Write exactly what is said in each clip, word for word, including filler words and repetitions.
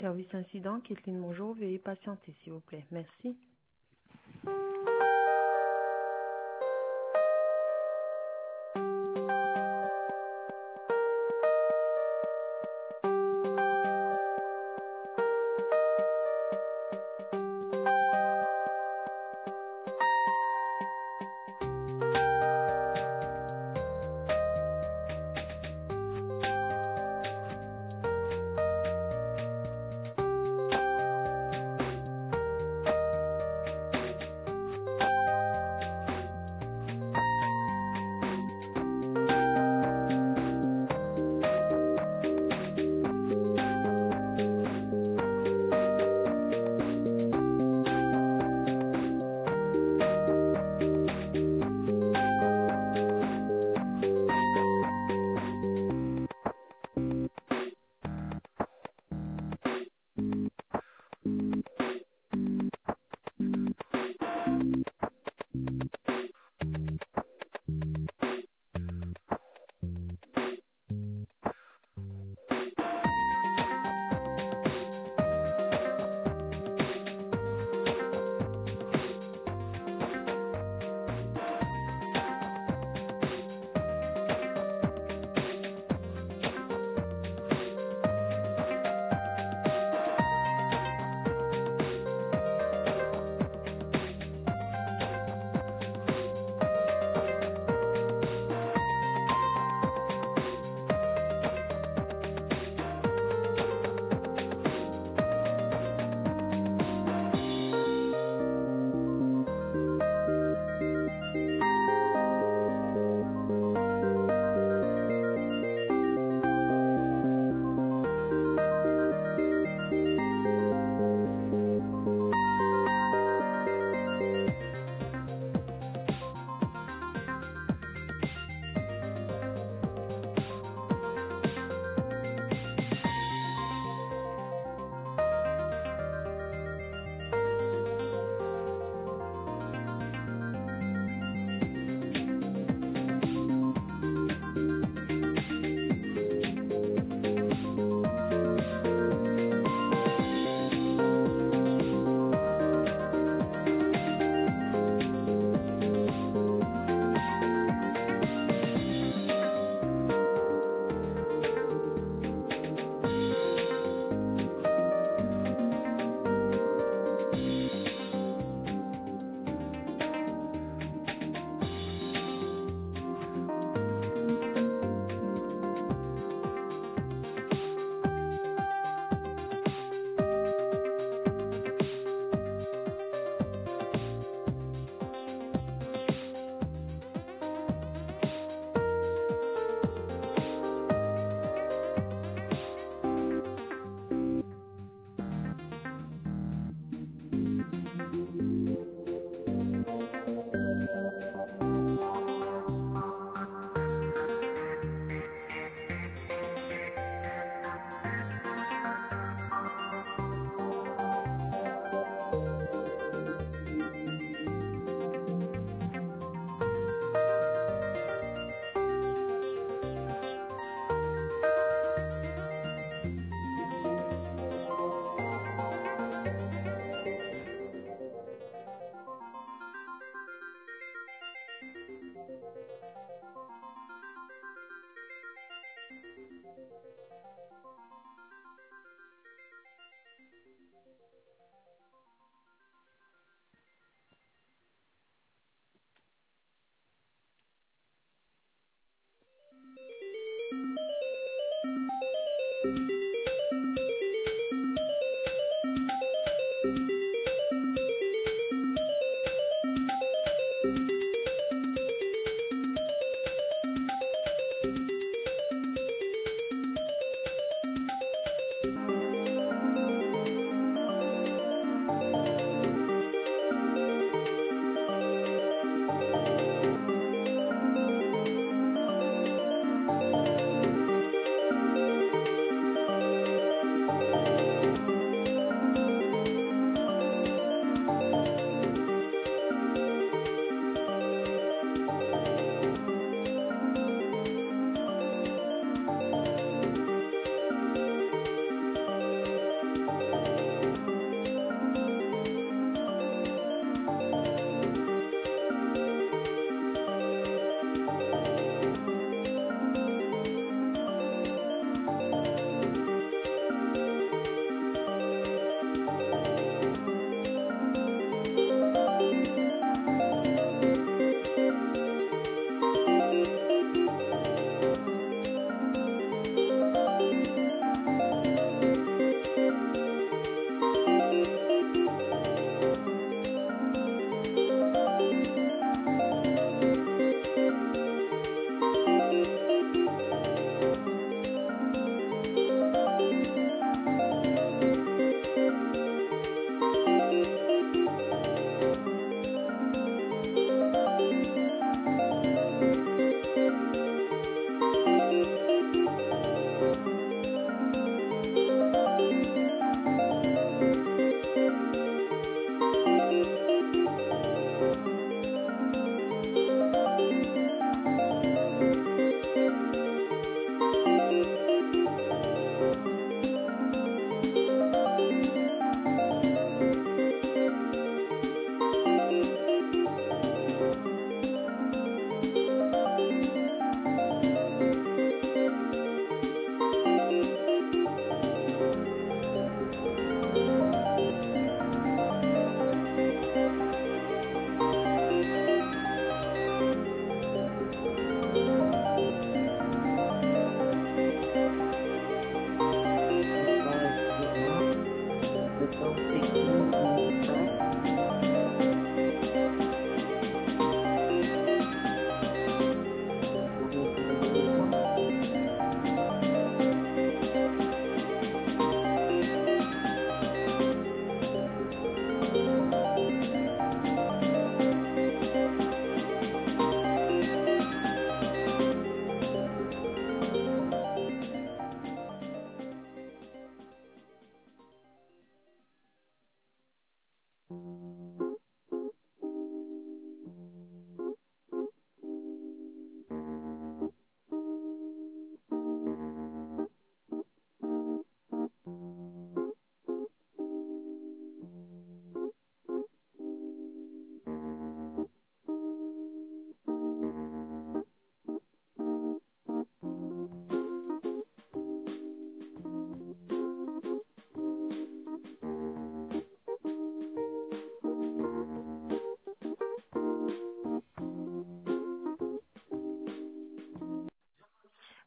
Service incident, Kathleen, bonjour. Veuillez patienter, s'il vous plaît. Merci.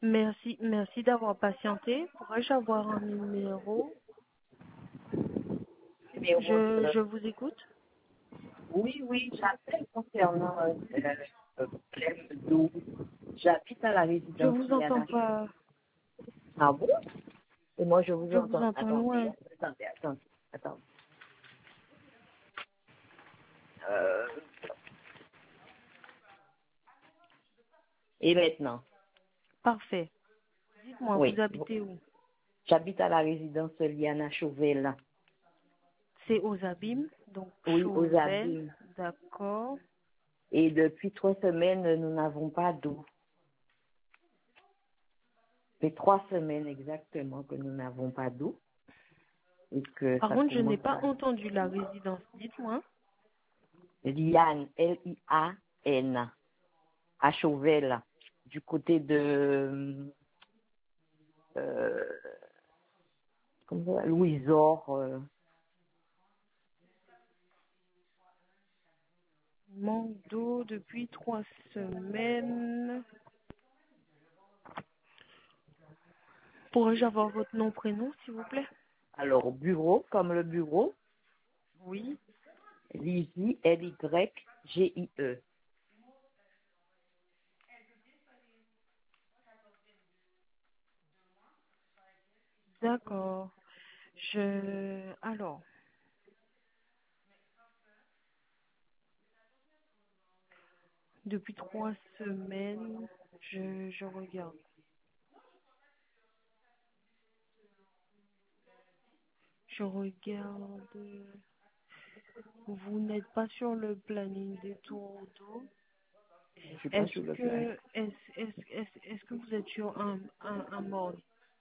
Merci, merci d'avoir patienté. Pourrais-je avoir un numéro? Numéro Je, de... je vous écoute. Oui, oui, j'appelle concernant euh, le problème d'eau. J'habite à la Je résidence vous entends Yana. pas. Ah bon? Et moi, je vous Je vous entends. entends Attendez, loin. attendez, attendez, attendez. Euh, Et maintenant? Parfait. Dites-moi, vous Oui. habitez où? J'habite à la résidence Liana Chauvel. C'est aux Abîmes, donc Oui, aux Chauvel. Abîmes. D'accord. Et depuis trois semaines, nous n'avons pas d'eau. C'est trois semaines exactement que nous n'avons pas d'eau. Et que Par ça contre, je n'ai commence pas à... entendu la résidence. Dites-moi. Liane, L I A N, à Chauvel, du côté de... Euh, comment ça, Louisor. Euh, Manque d'eau depuis trois semaines. Pourrais-je avoir votre nom, prénom, s'il vous plaît? alors, bureau, comme le bureau, Oui. Lizzie, L Y G I E. D'accord. Je... Alors, depuis trois semaines, je, je regarde. Je regarde. Vous n'êtes pas sur le planning des tours d'eau. Je suis pas sur Est-ce le plan. que, est-ce, est-ce, est-ce, est-ce que vous êtes sur un, un, un mode?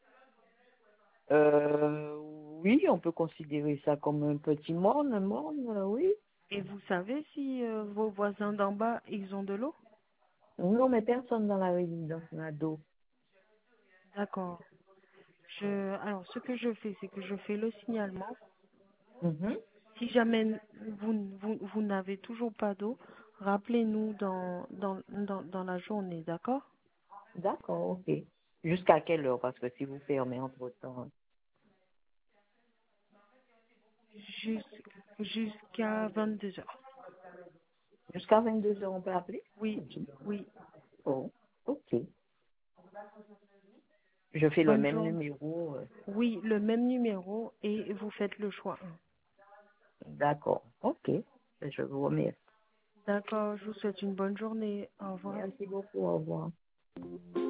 Euh, oui, on peut considérer ça comme un petit morne, un morne, euh, oui. Et vous savez si euh, vos voisins d'en bas, ils ont de l'eau? Non, mais personne dans la résidence n'a d'eau. D'accord. Je, alors, ce que je fais, c'est que je fais le signalement. Mhm. Si jamais vous, vous, vous n'avez toujours pas d'eau, rappelez-nous dans, dans, dans, dans la journée, d'accord? D'accord, ok. Jusqu'à quelle heure? Parce que si vous fermez entre-temps. Jus- Jusqu'à vingt-deux heures. Jusqu'à vingt-deux heures, on peut appeler? Oui, oui. Oh, ok. Je fais le Bonne même journée. numéro. euh, Oui, le même numéro et vous faites le choix un. D'accord, ok. Je vous remercie. D'accord, je vous souhaite une bonne journée. Au revoir. Merci beaucoup, au revoir.